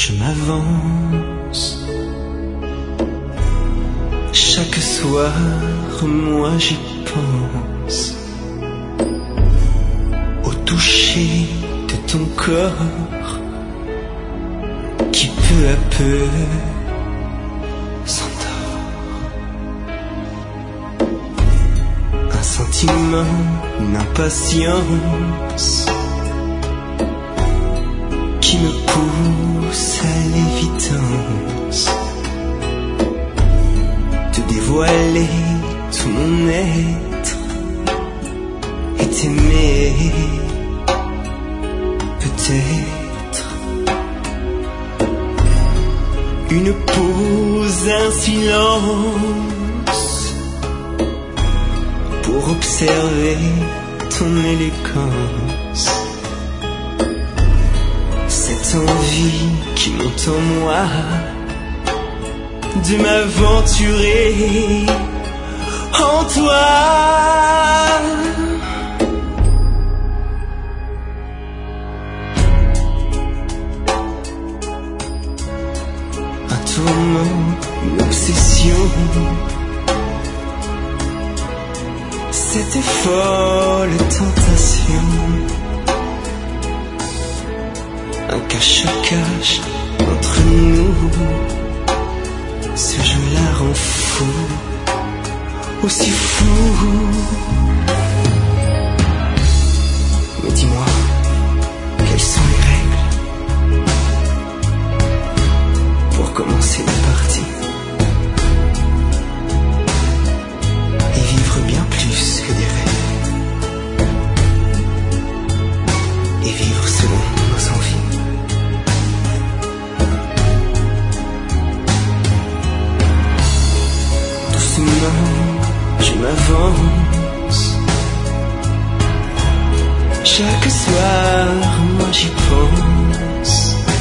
je m'avance. Chaque soir, moi j'y pense. Au toucher de ton corps, qui peu à peu s'endort. Un sentiment, une impatience qui me pousse à l'évidence de dévoiler tout mon être et t'aimer, peut-être. Une pause, un silence pour observer ton élégance. Cette envie qui monte en moi de m'aventurer en toi. Un tourment, une obsession, cette folle tentation. Un cache-cache entre nous, ce jeu-là rend fou, aussi fou. Mais dis-moi, quelles sont les règles pour commencer la partie et vivre bien plus que des rêves, et vivre selon nos envies. Je m'avance. Chaque soir, moi j'y pense.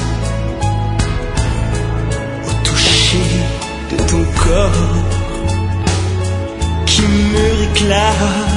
Au toucher de ton corps qui me réclame.